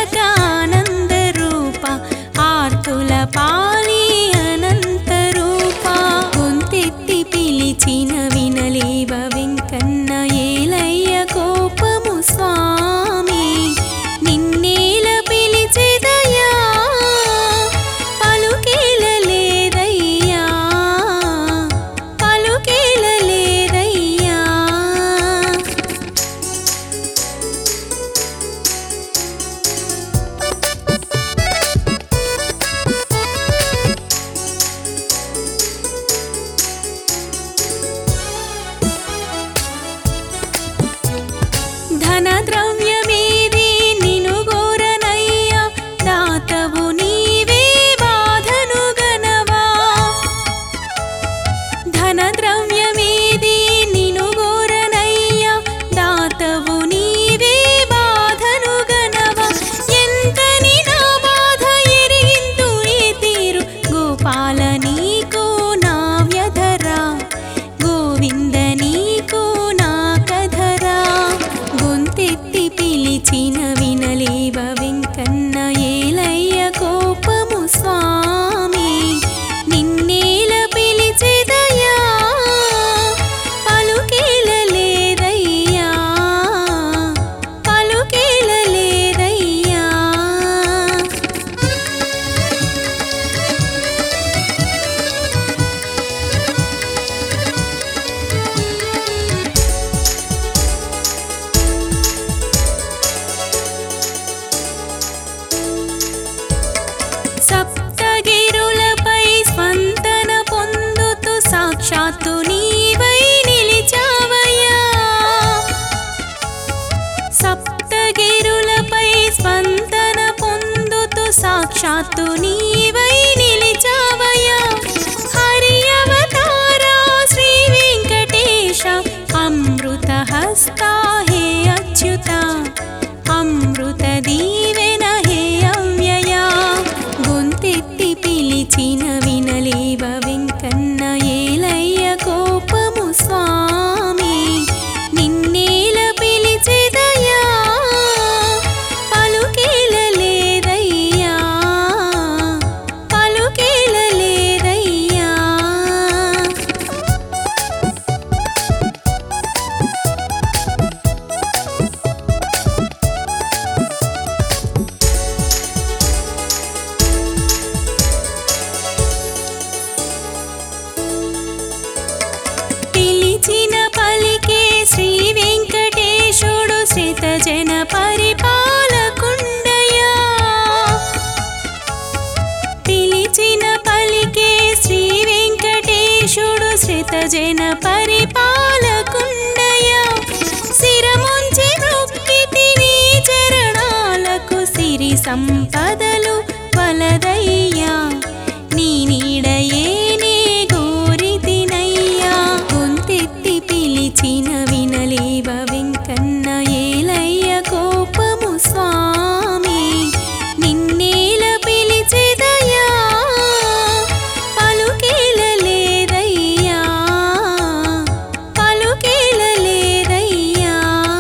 ఆనందరూప ఆర్తుల పాలి అనంతరూప గొంతెత్తి పిలిచిన వినలేవ వెంకన్న ఏలయ్య కోపము స్వామి నిన్నేల పిలిచెదయ్యా పలుకేలలేదయ్యా పలుకేలలేదయ్యా ధన ద్రవ్యమేది నిను గోరనయ్యా దాతవు నీవే బాధను గనవా ధన ద్రవ్యమేది నిను గోరనయ్యా దాతవు నీవే బాధను గనవా ఎంతని నా బాధ ఎరిగింతు నీ తీరు గోపాల నీకు నా వ్యధరా గోవింద నీకు నా కధరా గొంతెత్తి పిలిచిన వినలేవ వెంకన్న ఏలయ్య కోపము స్వామి నిన్నేల పిలిచెదయ్యా పలుకేలలేదయ్యా పలుకేలలేదయ్యా సప్తగిరులపై స్పందన పొందుతూ సాక్షాత్తు నీవై నిలిచావయ్యా సప్తగిరులపై స్పందన పొందుతూ సాక్షాత్తు నీవై నిలిచావయ్యా హరి అవతారా శ్రీ వెంకటేశ అమృత హస్తా హే అచ్యుత అమృత దీవెన హే అవ్యయా గొంతెత్తి పిలిచిన వినలేవ వెంకన్న ఏలయ్య కోపము స్వామి నిన్నేల పిలిచెదయ్యా పలుకేలలేదయ్యా పలుకేలలేదయ్యా పిలిచిన పలికే శ్రీ వెంకటేశుడు శ్రితజన పరిపాలకుండయా పిలిచిన పలికే శ్రీ వెంకటేశుడు శ్రితజన పరిపాలకుండయా శిరముంచి మృక్కితి నీ చరణాలకు సిరి సంపదలు వలదయ్యా నీ నీడయేనే గోరితినయ్యా గొంతెత్తి పిలిచిన వినలేవ వెంకన్న ఏలయ్య కోపము స్వామి నిన్నేల పిలిచెదయ్యా పలుకేలలేదయ్యా పలుకేలలేదయ్యా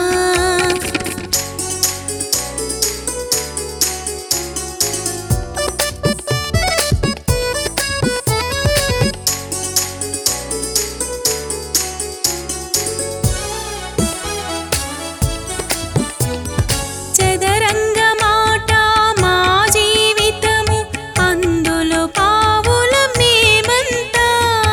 చదరంగ మాట మా జీవితము అందులో పావుల మేమంతా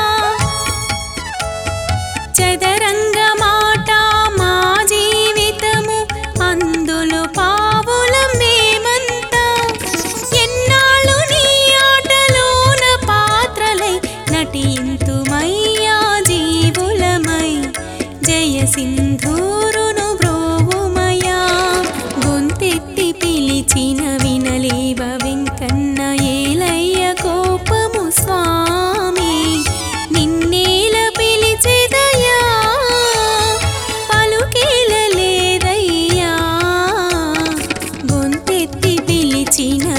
చదరంగ మాట మా జీవితము అందులో పావుల మేమంతా ఎన్నాళ్ళు నీ ఆటలోన పాత్రలై నటింతుమయ్యా జీవులమై జయ సింధూరును బ్రోవుమయా గొంతెత్తి పిలిచిన వినలేవ వెంకన్న ఏలయ్య కోపము స్వామి నిన్నేల పిలిచెదయ్యా పలుకేలలేదయ్యా గొంతెత్తి పిలిచిన